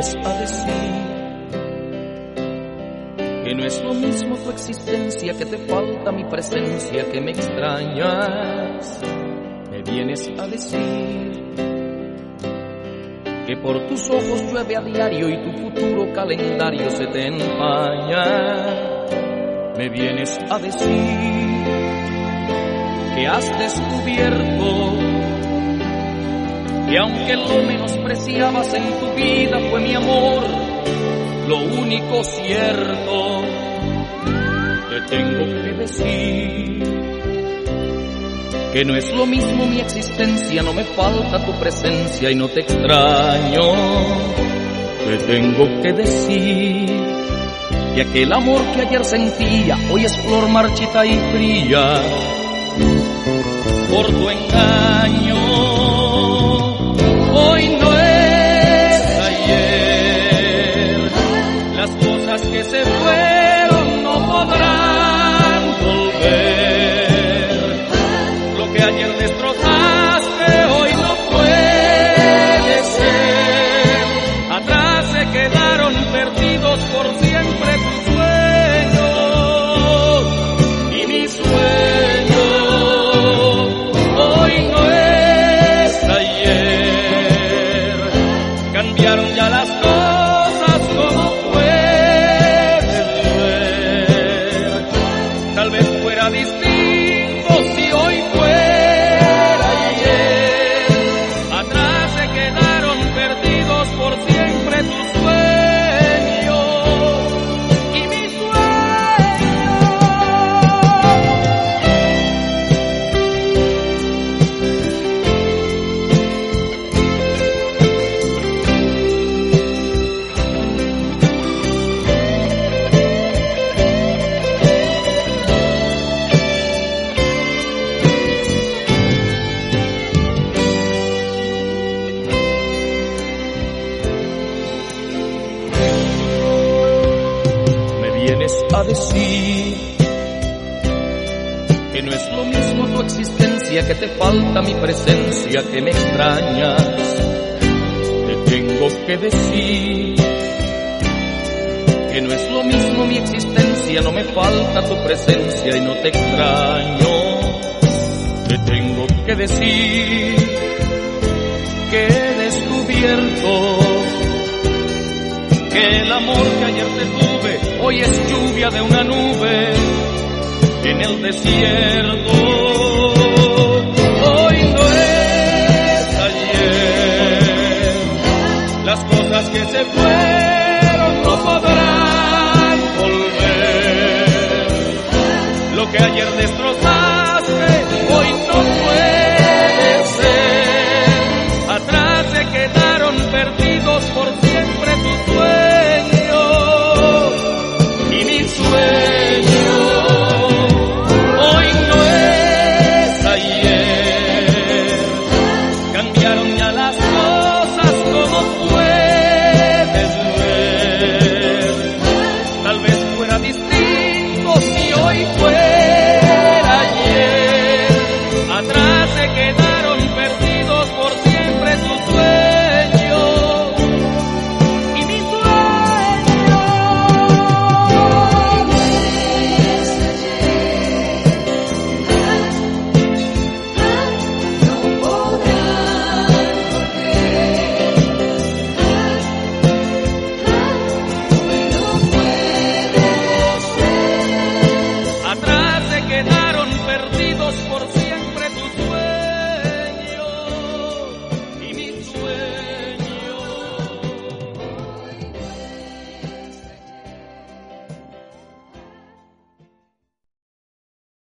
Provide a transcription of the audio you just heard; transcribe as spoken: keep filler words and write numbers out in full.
vienes a decir que no es lo mismo tu existencia, que te falta mi presencia, que me extrañas. Me vienes a decir que por tus ojos llueve a diario y tu futuro calendario se te empaña. Me vienes a decir que has descubierto que aunque lo menospreciabas en tu vida fue mi amor lo único cierto. Te tengo que decir que no es lo mismo mi existencia, no me falta tu presencia y no te extraño. Te tengo que decir que aquel amor que ayer sentía hoy es flor marchita y fría por tu engaño. Hoy no es ayer, las cosas que se fueron no podrán volver. Lo que ayer destrozaste hoy no puede ser. Atrás se quedaron perdidos por siempre tus sueños y mis sueños. Hoy no es ayer, cambiaron ya las cosas como puedes ver. Tal vez fuera distinto si hoy fuera ayer. Atrás se quedaron perdidos por siempre tus sueños y mis vienes a decir que no es lo mismo tu existencia, que te falta mi presencia, que me extrañas. Te tengo que decir que no es lo mismo mi existencia, no me falta tu presencia y no te extraño. Te tengo que decir que he descubierto que el amor que ayer te tuve hoy es lluvia de una nube en el desierto.